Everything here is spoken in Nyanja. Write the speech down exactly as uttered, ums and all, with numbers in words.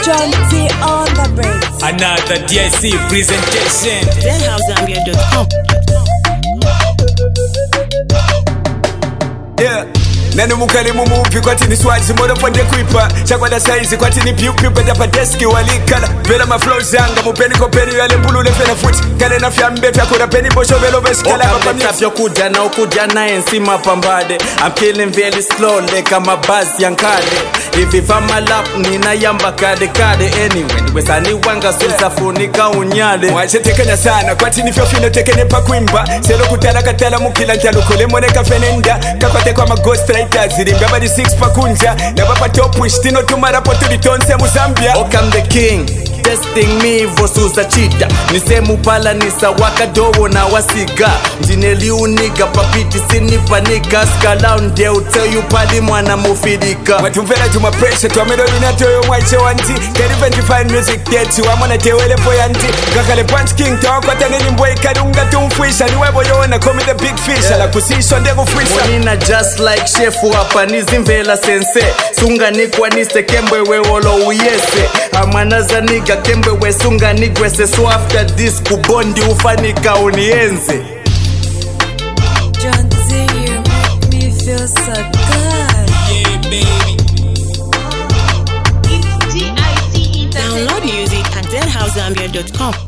John T on the breaks. Another D I C presentation. then house zambia dot com. Yeah. Nanu mukali mumupi kwa tini swazi modo pande kuipa chakwada saizi kwa tini piu piu beda pa deski walikala vela ma flow zanga mupeni ko peni yale mbulu le fena futi kale na fyambe pya kuna peni bosho velo beskala kwa pamia Okapyo kuja na ukuja na ensima pambade I'm killing very slowly kama buzz yankade If if I'm a lap nina yamba kade kade Anyway wesani wanga sulsa funika unyade Mwache tekenya sana kwa tini fyo fino tekene pa kuimba Selo kutala katala mukila ntalo kole moneka fenenda Kakwate kwa ma ghost writers zirimba badi six pa kunja Na baba top wish tino tumara po tulitonse mu Zambia Ok I'm the king testing me vosuza chita nisemu pala nisa wakadowo na wasiga njineli uniga papiti sinipanika skala unde uteyu pali mwana mufidika Watumvera tuma pressure twa melody na toyo mwaiche wanti Can't even define music yet you amona tewele po yanti Kakale punch king tawa kwa taneni mbwe kadunga tumfuisha Ni webo yona call me the big fish Ala kusisho ndego fuisha Monina just like shefu hapa nizimvela sense Sunga nikwa niste kembwe we wolo uyese Amanaza niga kembwe we sunga nigwese So after this kubondi ufanika unienze John T, you make me feel so good. Yeah, baby. Download music at then house zambia dot com.